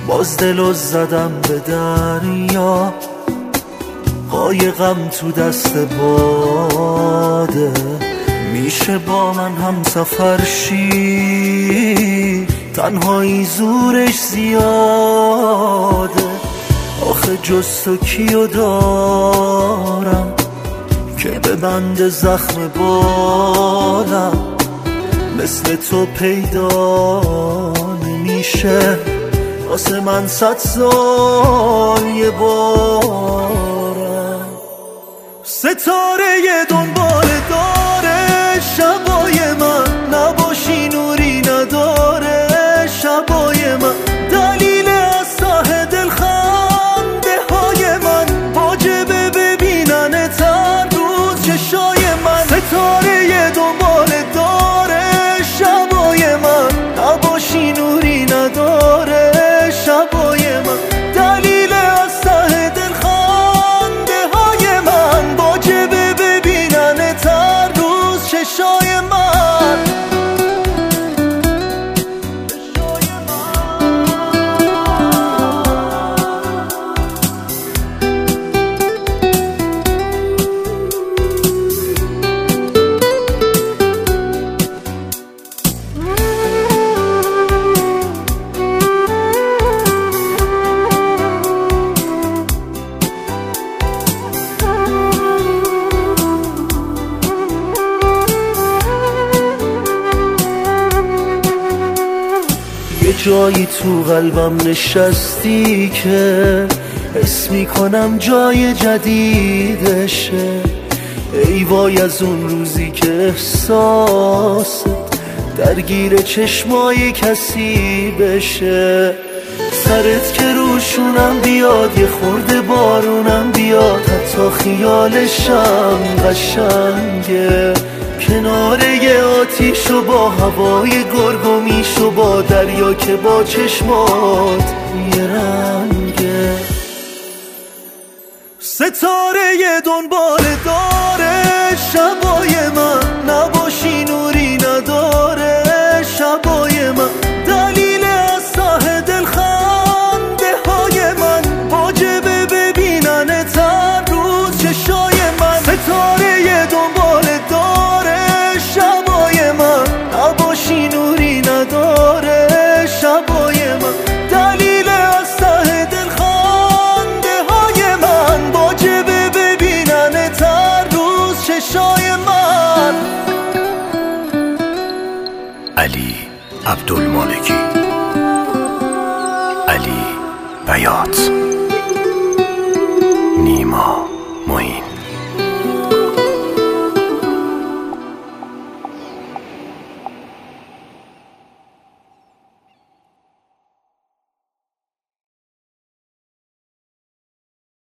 باز دلو زدم به دریا، قایقم تو دست باده. میشه با من هم سفر شی، تنهایی زورش زیاده. آخه جز تو کیو دارم که ببند زخم بالم، مثل تو پیدا نمیشه واسه من 100 سال یه بارم. ستاره دنبال داره شبای من، نباشی نوری نداره شبای من. دلیل از ته دل خنده های من، واجبه ببینن هر روز چشای من. ستاره دنبال داره شبای من، نباشی نوری نداره شبای من. دلیل از ته دل خنده های من، واجبه ببینن هر روز چشای من. جایی تو قلبم نشستی که حس میکنم جای جدیدشه. ای وای از اون روزی که احساست درگیر چشمای کسی بشه. سرت که روشونم بیاد، یه خورده بارونم بیاد، حتی خیالشم قشنگه. کنار یه آتیش و با هوای گرگومیش و با دریا که با چشمات یه رنگه. ستاره دنبال داره شبای من، نباشی نوری نداره شبای من. دلیل از ته دل خنده های من، واجبه ببینن هر روز چشای من. ستاره دنبال داره شبای من، نباشی نوری نداره شبای من. دلیل از ته دل خنده های من، واجبه ببینن هر روز چشای من. علی عبدالمالکی، علی بیات، نیما معین.